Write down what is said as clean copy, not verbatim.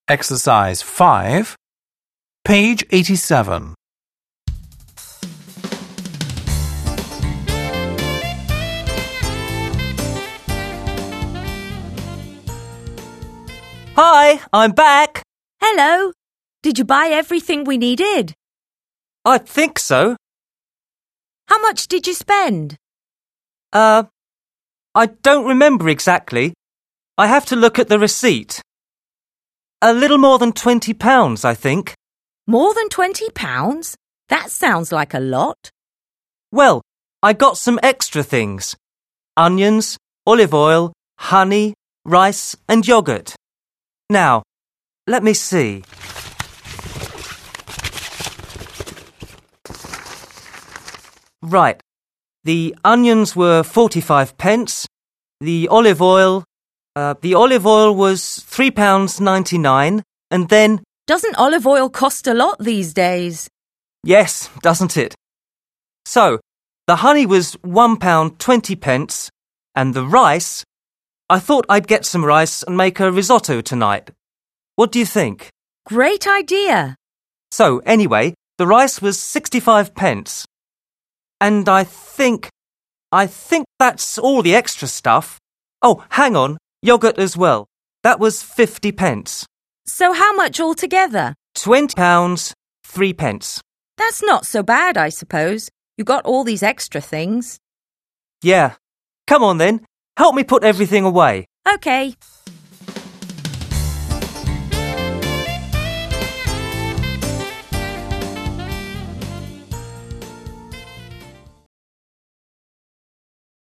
Exercise 5, page 87. Hi, I'm back. Hello. Did you buy everything we needed? I think so. How much did you spend? I don't remember exactly. I have to look at the receipt. A little more than £20, I think. More than £20? That sounds like a lot. Well, I got some extra things. Onions, olive oil, honey, rice and yogurt. Now, let me see. Right. The onions were 45p. The olive oil was £3.99, and then... Doesn't olive oil cost a lot these days? Yes, doesn't it? So, the honey was £1.20, and the rice... I thought I'd get some rice and make a risotto tonight. What do you think? Great idea. So, anyway, the rice was 65p. And I think that's all the extra stuff. Oh, hang on, yogurt as well. That was 50p. So how much altogether? £20, 3p. That's not so bad, I suppose. You got all these extra things. Yeah. Come on then, help me put everything away. Okay.